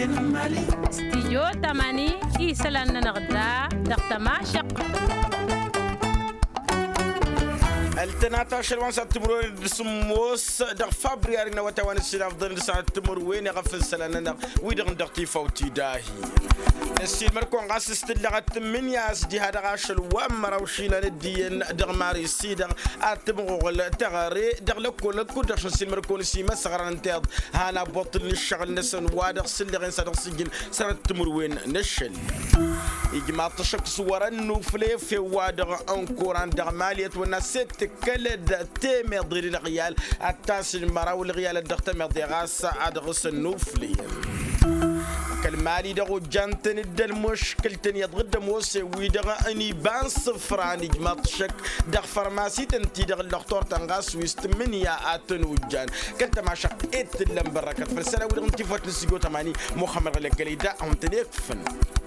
استيجو تماني إيسلان نغدا دقتماشق التناتا شلوان ساتمرو سموس دغ فابريار نواتوان السلاف ضن ساتمرو وين غفل سلاننا ويدغ دغتي فوتي داهي السيد مركون غاس استلغت من ياس دي هذا غاشل وامرا وشيلا الدين دغ ماري سيدغ اتمغول تغاري دغ لكل كودر السيد مركون سي مسغر انتيض هانا بطل الشغل نسن وادغ سلغين صدغ سجن ساتمرو وين نشل إجماع تشك صور النوفلي في وادغ أنكوران دغ مالية والناس تكلد تيمي ضير الغيال التاس المراو الغيال الدغ مضي غاس أدغس النوفلي كالمالي دغو جانتن الدل مشكلتن يضغد موسي ويدغ أني بان صفران إجماع تشك دغ فرماسي تنتي دغ الدكتور تنغاس ويستمن يا آتن وجان كنت ما شق إيت اللم بركات فرسالة ودغ انتفات نسيقو تماني محمد غلق ليدا هم تنيفن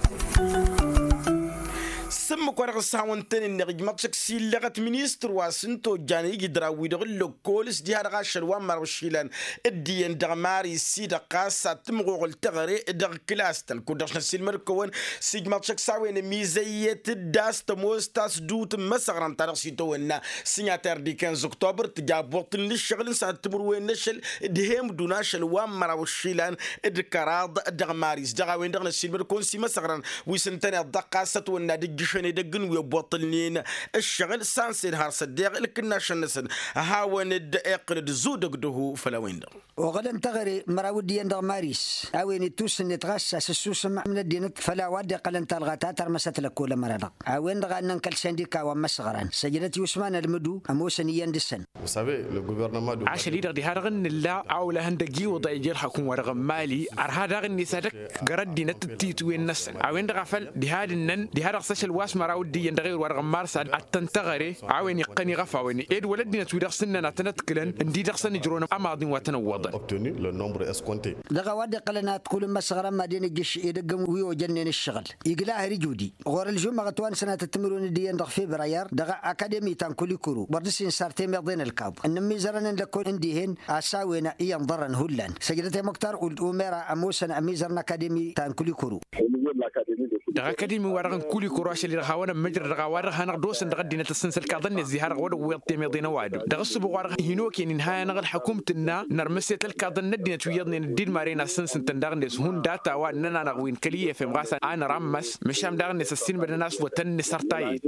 سم كورغ ساونتن النغج ماتشك سيلغت مينستر واسنتو جاني يدرا ويدغ لوكولس دي هذا شلوان مارشيلان الدين دغماري سيدا قاس تمغوغ التغري دغ كلاستن كودرش نسيل مركون سيج ماتشك ساوين ميزاية داس تموستاس دوت مسغران تارغ سيتونا سيناتير دي 15 اكتوبر تجابوطن للشغل ساعة تمروين نشل دهم دونا شلوان مارشيلان الكراض دغماريس دغاوين دغ نسيل مركون سي مسغران ويسنتني الدقاسة والنادي جشني دقن ويبطلنين الشغل سانسير هارس الديغ لكنا شنسن هاون الدقيق لدزود قدوه فلوين دغ وغدا تغري مراودي يندغ ماريس اوين توسن نتغسس السوسم من الدين فلا وادي قلن تلغاتا ترمست لكل مرض اوين دغ انن كل سنديكا ومسغران سجلت يوسمان المدو اموسن يندسن عشان يدغ دي هرغن لا او هندقي وضع يجير حكم ورغ مالي ارها دغ نسادك قرد دينت تيتوين نسن اوين دغ فل دي هادنن دي هرغ سشل واس مراودي يندغ ورغ مارس التنتغري اوين يقني غفاوين ايد ولدنا تويدغ سننا تنتكلن اندي دغ سن جرون اماضين وتنوض obtenu le nombre escompté. دغا وادي قلنا تقول مسغرا ما دين الجيش يدقم ويو جنن الشغل يقلا هري جودي غور الجمعة توان سنة التمرون دي يندغ في براير دغا اكاديمي تان كل كرو بردسين سارتي ميضين الكاب انمي زرن لكون انديهن اساوينا ينضرن هلان سجلتي مختار والاميرا اموسن اميزرنا اكاديمي تان كل كرو دغا كديمي ورغن كولي كراش اللي رخاونا مجر دغا ورغ هنغ دوسن دغا دينا تسنسل كاظن الزهار ود ويطي ميضينا وادو دغا سبو ورغ هينوك يعني نهايه نغ حكومتنا نرمسيت الكاظن ندينا تويضني ندير مارينا سنسن تندغنس هون داتا واننا نغوين كليه في مغاسا انا رمس مشام دغنس السين بدناس وتن سرتايت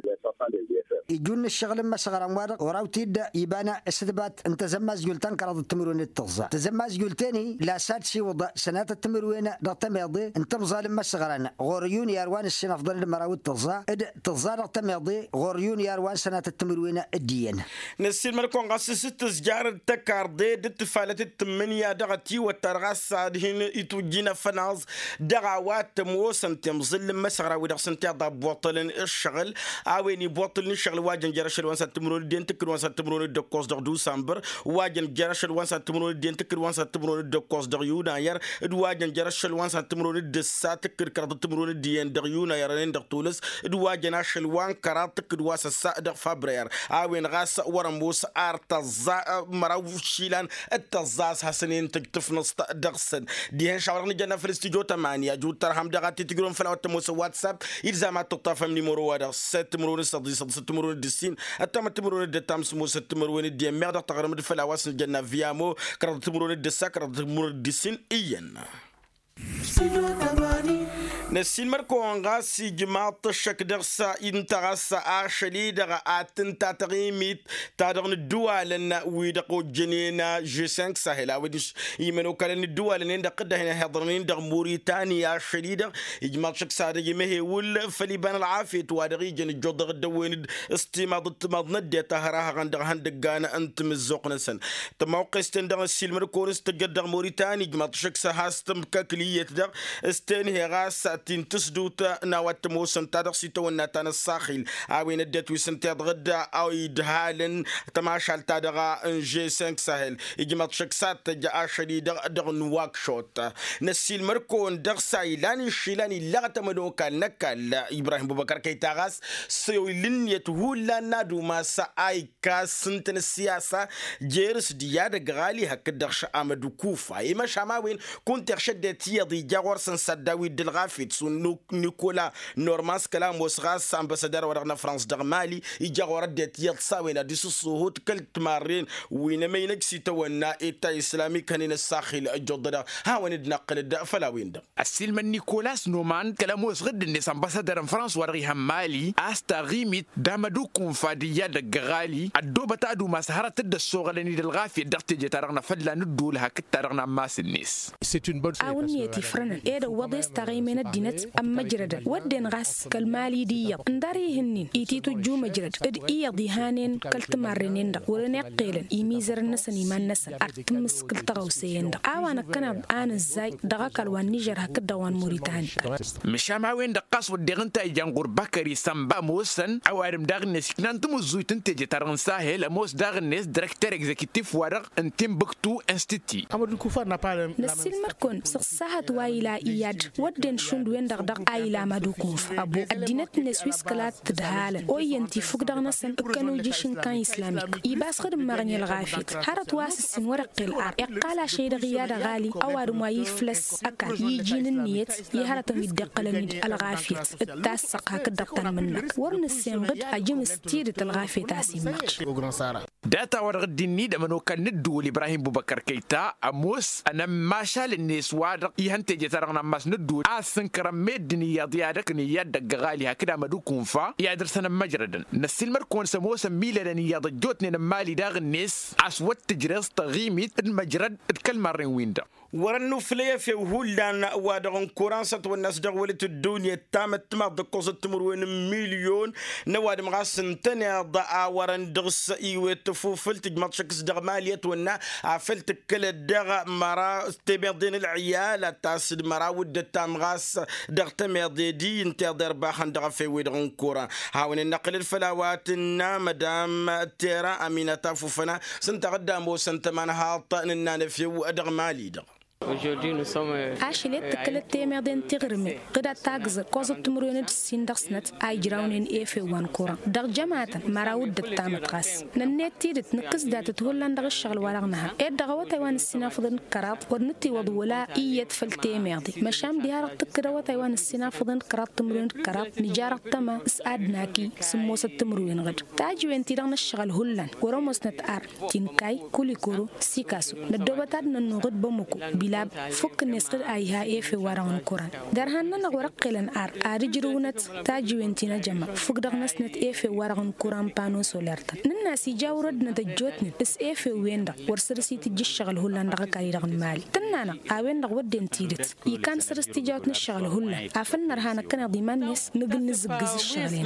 يجون الشغل ما صغر اموار وراو تيدا يبانا استثبات انت زماز قلتان كرض التمرون التغزا تزماز قلتاني لا سادسي وضع سنات التمرون رقم يضي انت مظالم ما صغرنا غوريون ياروان السنه افضل المراود تغزا تغزا رقم يضي غوريون ياروان سنات التمرون الدين نسيل مركون غاس ست سجار التكار دي دتفالت التمنيا دغتي والترغاس هين يتوجينا فناز دغوات موسن تمظل ما صغر ودغ سنتي بوطل الشغل اويني بوطل الشغل واجن جرشل وان ساتمرون دين تكر وان ساتمرون دكوس دغ دوسمبر واجن جرشل وان ساتمرون دين تكر وان ساتمرون دكوس دغ يوناير واجن جرشل وان ساتمرون دسا تكر كرد تمرون دين دغ يوناير دغ تولس واجن اشل وان كرات تكر واس السا دغ فبراير اوين غاس ورموس ارتزا مراو شيلان التزاز حسنين تكتفنس دغسن دي شاورن جنا في الاستوديو 8 جو ترحم دغاتي تجرون فلا تموس واتساب الزامات تطفم نيمورو وادا 7 تمرون صدي تمرون الدسين التم تمرون الدتام سمو تمرون الدي ميرد تغرم فلا واس الجنه فيامو كرد تمرون الدسا كرد تمرون الدسين اين نسين مركون غاسي جماعة الشك درسا انتغسا عاشلي دغا آتن تاتغيميت تادغن الدول لنا ويدقو جنينا جي 5 ساهلا وديش يمنو كالن الدول لنا دقده هنا حضرنين دغ موريتانيا عاشلي دغ جماعة الشك سادة يمهي ول فليبان العافية توادغي جن الجودغ الدوين استيماد التماد ندي تهراها غندغ هندقانا انت مزوق نسن تموقستن دغ السيل مركون استقدغ موريتاني جماعة الشك ساهاستم كاكلية دغ استنهي غاسا تين تسدوت نوات موسن تدرسي تونا تان الساخل أوين الدت وسنتيد غدا أو يدهالن تماشال تدغا جي 5 ساحل يجمع شكسات جاء شديد دغ نواك شوت نسيل مركون دغ سايلاني شيلاني لغت مدوكا نكال إبراهيم بوبكر كيتاغاس سيولين يتهولا نادو ما ساي كاسنتن السياسة جيرس دياد غالي هكذا أمدو كوفا إما شماوين كنت أخشدت يضي جاور سنسداوي دلغافيت سو نيكولا نورماس كلام وسغاس أمبسادر ورغنا فرانس دغمالي يجاور ديت يلصاوينا ديسو سوهوت كلت مارين وين مينك سيتونا إتا إسلامي كانين الساخل الجدد ها وين نقل الدا فلاوين دا السلم نيكولاس نومان كلام وسغد الناس أمبسادر فرانس ورغيها مالي أستغيمت دامدو كونفاديا دغالي الدوبة تادو ما سهرة تد السوغلاني دلغافي دغتي جتارغنا فلا ندولها كتارغنا ماس الناس أونيتي فرنا إيدا وضع استغيمنا الدينت أم مجرد ودين غاس كالمالي دي انداري هنين إيتيتو جو مجرد إد إيضي هانين كالتمارينين دا ولن يقيلن إيميزر النسن إيمان نسن أرتمس كالتغوسيين دا آوانا كناب آن الزاي دغا كالوان نيجر هكدا وان موريتاني مشاماوين دا قاسو ديغنتا جانغور بكري سامبا موسن عوارم داغنس كنانتمو زويتن تيجي تارغن ساهل موس داغنس ديريكتور اكزيكتيف ورق انتم بكتو انستيتي نسيل مركون سخصاها وايلا إياد ودين شندوين دغدغ آيلا مادوكوف أبو الدينت نسويس كلات تدهالا أو ينتي فوق دغنسن أكانو جيشن كان إسلاميك إيباس خدم مغني الغافيت هارت واسسين ورق الآر إقالا شيد غيادة غالي أوار ما يفلس أكا يجين النيت يهارتم يدقلني الغافيت التاسق هكدقتان منك ورنسين غد أجم ستيرة الغافيت أسيمك داتا ورغد النيد منو كان ندو لإبراهيم بوبكر كيتا أموس أنا ما شال الناس وادق يهنتج ترغنا ماس ندو أسنكر مدني يا ضيادك نيادك غالي هكذا مدو كونفا يادرسنا مجردا نسيل مركون سموسا ميلاني يا ضجوتني مالي داغ الناس أسود تجرس تغيمي المجرد الكلمة ويندا ورنو فليا في هولان وادغن كورانسة والناس دغولة الدنيا تامت ما دقوصة تمروين مليون نواد مغاسن تاني ضاء ورن دغس ايوه تفوفل تجمط شكس دغماليات ونا عفلت كل الدغ مرا تبيضين العيال تاسد مرا ود تامغاس دغ تميضي دي انت ضرباخن دغ في ودغن كوران هاون النقل الفلاوات مدام تيرا امينة تافوفنا سنتغدام وسنتمان هاطا ننا نفيو دغ مالي دغ أشيلت تكلت تيمر دين تغرمي قد تاجز قصة تمرين السين دخسنت أي جراونين إيه وان كورا دغ جماعة مراود التامت قاس ننت تيرت نقص دات تهولن دغ الشغل ورغنها إيه دغوة تيوان السنافذن كرات ورنتي وضولا إيه تفل تيمر دي مشام ديار تكروا تيوان السنافذن كرات تمرين كرات نجارة تما سأدناكي سموسة تمرين غد تاجوين تيران الشغل هولن ورموس نتأر تنكاي كولي كورو سيكاسو ندوبتاد ننغد بموكو لاب فك النسقل أيها إيه في وران كوران درهنا نغرق قلن أرجرونت تاجوينتنا جمع فك دغنس نت إيه في وران كوران بانو سولارتا الناس يجاورد نتجوتن بس إيه في ويندا ورسرسي تجي الشغل هولان دغ كاري دغن مالي تنانا أوين دغ ودين تيرت يكان سرستي جاوتن الشغل هولان عفن نرهانا كنا ضمان نس نقل نزقز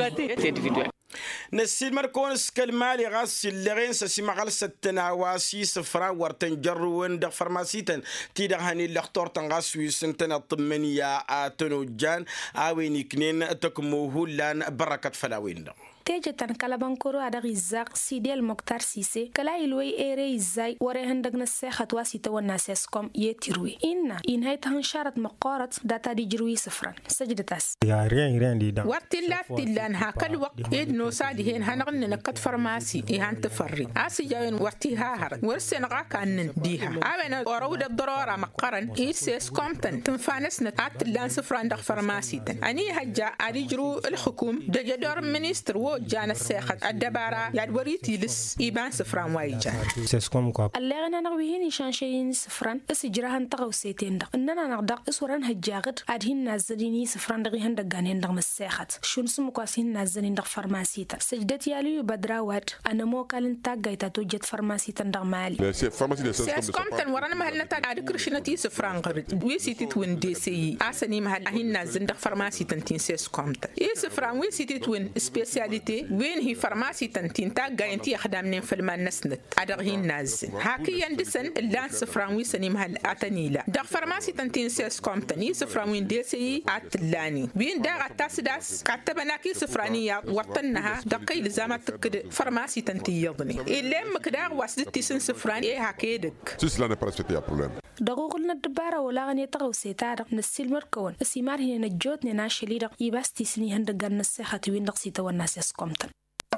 الشغلين نسيل مركونس كالمالي غاس اللغين سسيما غالسة تناواسي سفرا ورتن جروين دغ فرماسيتن تيدغ هاني اللغتور تنغاس ويسنتن الطمانية آتنو جان آوين يكنين تكموهو لان بركة فلاوين دغ تيجتن كالبانكورو هذا غزاق سيدي المختار سيسي كلا يلوي إيري إزاي وريهن دغنا السيخة واسيتا والناسيسكم يتروي إن هاي تهنشارت مقارة داتا دي جروي سفران سجدتاس يا رين دي دا وقتلات تلان هاكل وقت إدنو سادهين هنغن نكت فرماسي إيهان تفري آسي جاوين وقتي هاهر ورسين غاكان ديها آوين ورود الضرورة مقارن إيسيسكم تنفانس نتعات تلان سفران دغ فرماسي أني هجا أدي جرو الحكوم دجدور منيستر جانا الساخت الدبارة يادوريتي لس إيبان سفران وايجان سيسكم كواب اللغنا نغويهن إشان شيين سفران إسجراهن تغو سيتين دق إننا نغدق إسوران هجاغد أدهن نازليني سفران دغيهن دقانين دغم الساخت شون سمكواسين نازلين دغ فرماسيتا سجدت ياليو بدراوات أنا موكالن تاقايتا توجد فرماسيتا دغ مالي سيسكم تنورانا مهلنا تاقاد كرشنتي سفران غرد ويسيتي توين دي سي آساني مهل أهن نازلين دغ فرماسيتا تين سيسكم تا إيه سفران ويسيتي توين سبيسيالي وقتي وين هي فرماسي تنتين تاقا انتي خدامنين في المان نسنت أدغهين ناز هاكي يندسن اللان سفرانوي سنيم هال أتنيلا دغ فرماسي تنتين سيس كومتني سفرانوين ديسي أتلاني وين داغ التاسداس كاتبناكي سفرانية وطنها دقي لزامة تكد فرماسي تنتين يضني إلا مكداغ واسدتي سن سفران إيه هاكيدك سيسلا نبرستي بروبليم دقوقلنا الدبارة ولا غني تغو سيتارق نسيل مركون السيمار هنا نجوت نناشي ليرق يباستي سني هندقان نسيخة وين نقصيتا والناس يسكمتن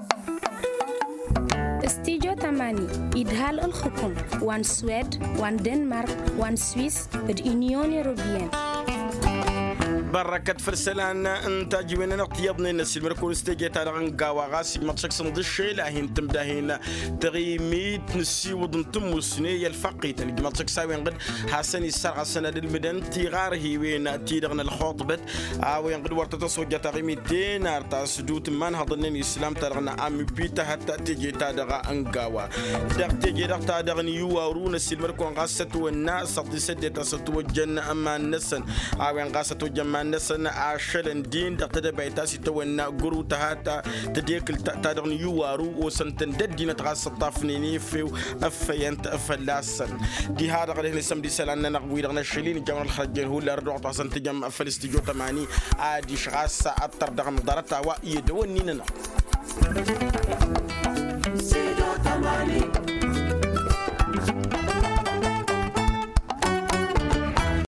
استيجو تماني إدهال الحكم وان سويد وان دنمارك وان سويس اليونيون يوروبيان بركة فرسلان انت جوينا نقيضنا نسيل مركون استيجي تارغن قاوا غاسي مطشك صندشي لاهين تمداهين تغيميت نسي وضن تموسني الفقي تلقي مطشك ساوين قد حسن السرعة سنة المدن تيغار هي وين تيرغن الخطبت وين قد ورطة صوجة تغيميتين ارتا سدوت من هضنين الاسلام تارغن امي بيتا حتى تيجي تارغا انقاوا داق تيجي داق تارغن يوارو نسيل مركون غاستو الناس سطي سديتا ستو الجنة اما النسن وين غاستو جمع الناس عشان دين دقتها بيتاسي تونا جرو تهاتا تديك تادرن يوارو وسنتن ددينا تغاس الطافنيني في أفينت أفلاسن دي هذا قال هنا سمدي سلنا نقوي رغنا الشلين جمع الخرجين هو اللي رجع طاسن تجمع فلسطيجو تماني عادي شغاس أكتر دغم ضربتها ويدونينا سيدو تماني